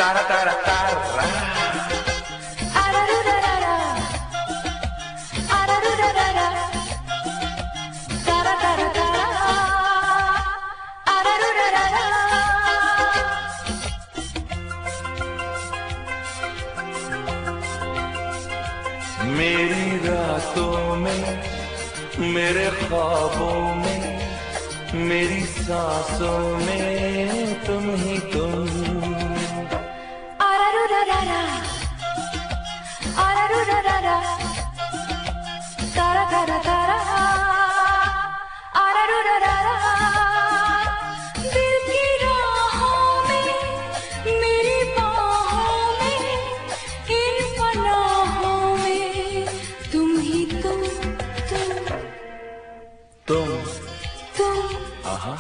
तारा तारा तारा मेरी रातों में, मेरे ख्वाबों में, मेरी सांसों में तुम ही तुम। तारा तारा तारा दिल की राहों में, मेरी बाहों में, इन पनाहों में तुम ही तुम आहा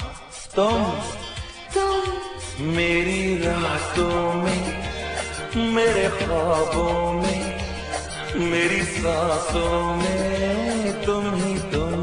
तुम मेरी रातों में, मेरे ख्वाबों में, मेरी सांसों में तुम ही तुम।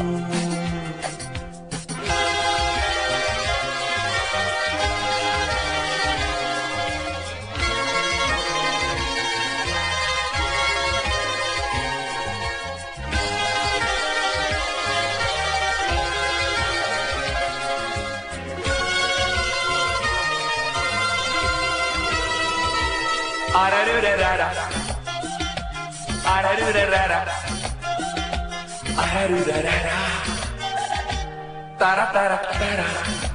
Ararurarara, ararurarara, ararurarara, तारा तारा तारा।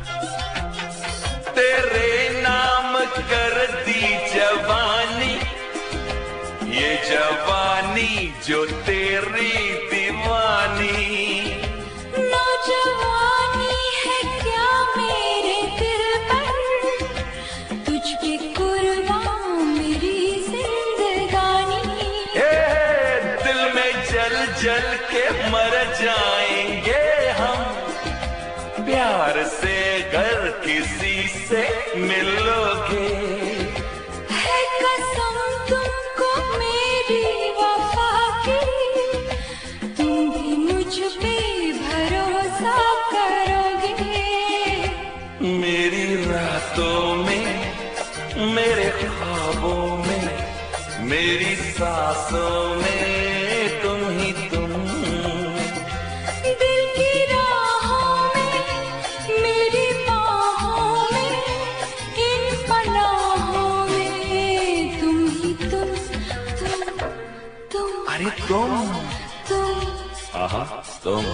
तेरे नाम कर दी जवानी, ये जवानी जो तेरी दीवानी। नौजवानी है क्या मेरे दिल पर, तुझ पे कुर्बान मेरी जिंदगानी। दिल में जल जल के मर जाएंगे हम, प्यार से घर किसी से मिलोगे। है कसम तुमको मेरी वफा की, तुम भी मुझ पे भरोसा करोगे। मेरी रातों में, मेरे ख्वाबों में, मेरी सांसों में तुम ही तुम। दिल की राहों में, मेरी बाहों में, इन पनाहों में तुम ही तुम। अरे तुम आहा तुम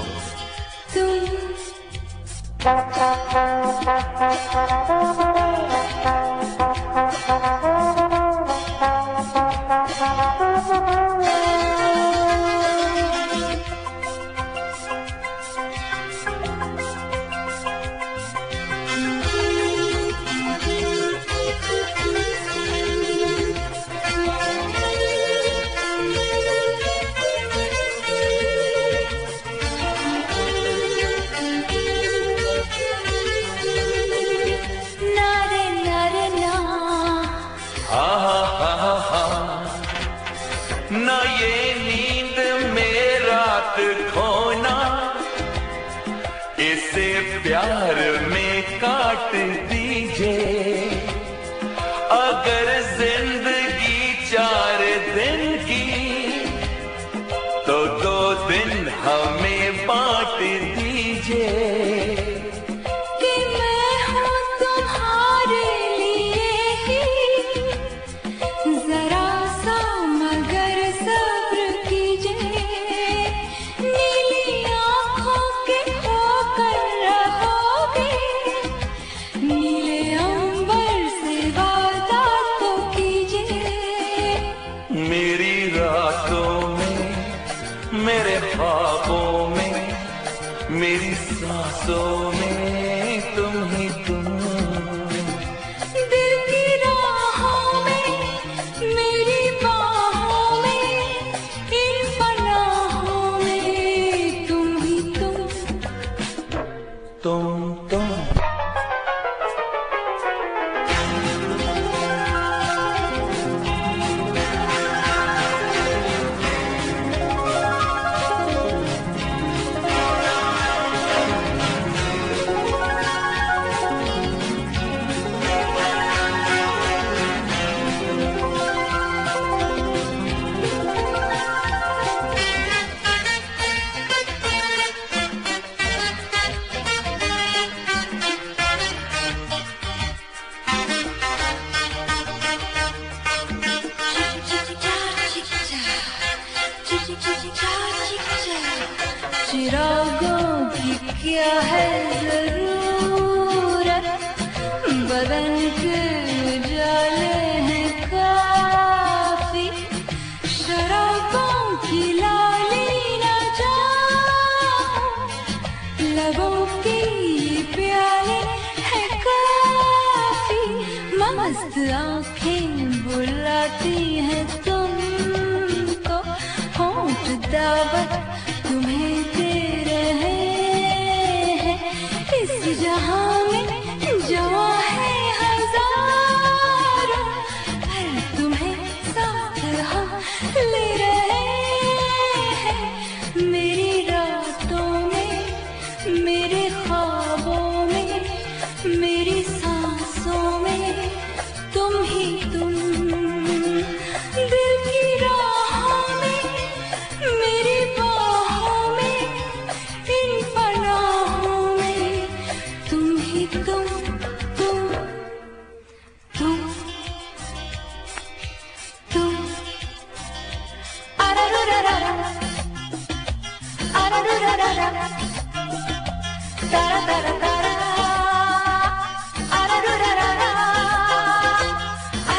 ना ये नींद में रात खोना, इसे प्यार में काट दीजिए। अगर जिंदगी 4 दिन की, तो 2 दिन हमें बांट दीजिए। कि मैं हूँ तुम्हारे लिए ही, जरा सा मगर सब्र कीजिए। नीली आँखों के होकर रहोगे, नीले चिरागों की क्या है जरूरत, बदन के उजाले हैं काफी, शराबों की लाली न जाऊं, लबों के ये प्याले हैं काफी, मस्त आंखें बुलाती हैं तुमको, होंठ दावत तुम्हें दे रहे हैं, इस जहां में जवां है हजारों, पर तुम्हें साथ हम ले रहे हैं, मेरी रातों में, मेरे ख्वाबों में, मेरी सांसों में तुम ही तुम, दिल की राहों में, मेरी बाहों में, इन पनाहों में तुम ही तुम, तुम तुम तुम, आरारारारा, आरारारारा, तारा तारा तारा, आरारारारा,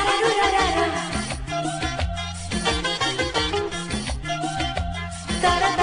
आरारारारा, तारा